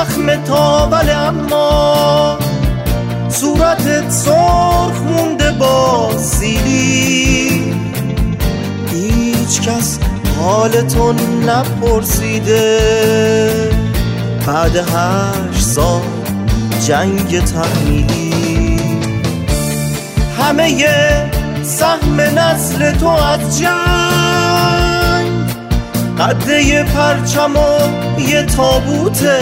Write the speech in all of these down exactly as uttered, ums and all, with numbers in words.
زخم تاول اما صورتت سرخ مونده با سیلی. هیچ کس حالتون نپرسیده بعد هشت سال جنگ تحمیلی. همه ی سهم نسل تو از جنگ قده ی پرچم و یه تابوته.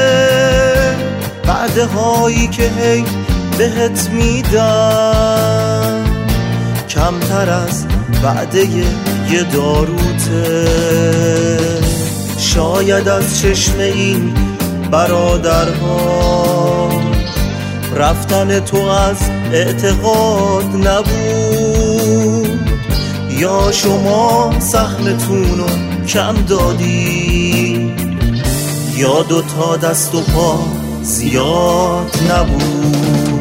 وعده هایی که هی بهت میدن کمتر از وعده یه داروته. شاید از چشم این برادرها رفتن تو از اعتقاد نبود، یا شما سهمتونو کم دادی، یا دوتا دست و پا زیاد نبود.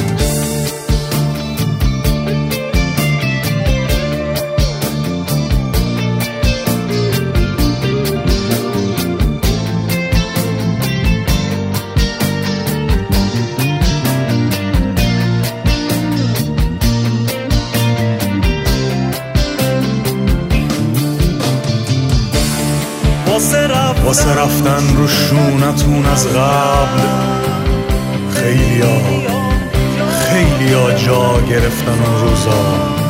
واسه رفتن رو شونتون از قبل خیلیا خیلیا جا گرفتن اون روزا.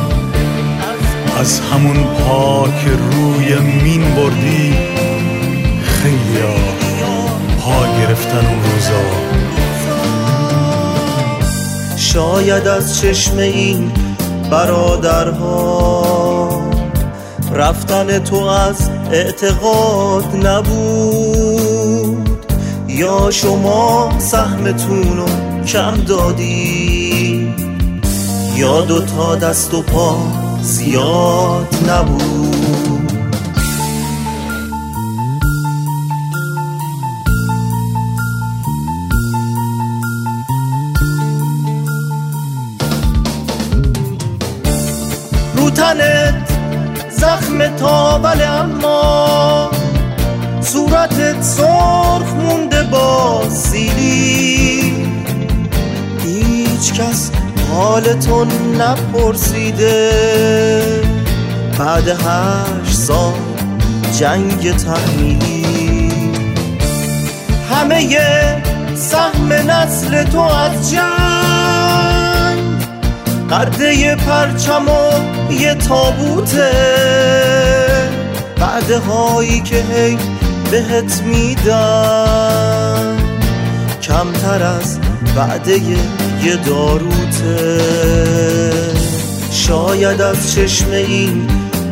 از همون پا که روی مین بردی خیلیا پا گرفتن اون روزا. شاید از چشم این برادرها رفتن تو از اعتقاد نبود، یا شما سهمتونو کم دادی، یا دوتا دست و پا زیاد نبود. رو تنت زخم تاول اما صورتت سرخ مونده با سیلی. هیچ کس حالتون نپرسیده بعد هشت سال جنگ تحمیلی. همه ی سهم نسل تو از جنگ قده ی پرچم و یه تابوته. وعده هایی که هی بهت میدن کمتر از وعده یه داروته. شاید از چشم این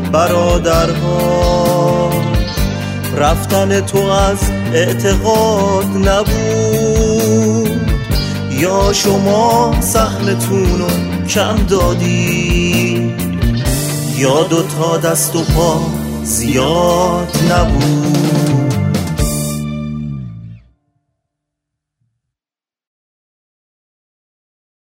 برادرها رفتن تو از اعتقاد نبود، یا شما سهمتونو کم دادی، یا دوتا دست و پا زیاد نبود.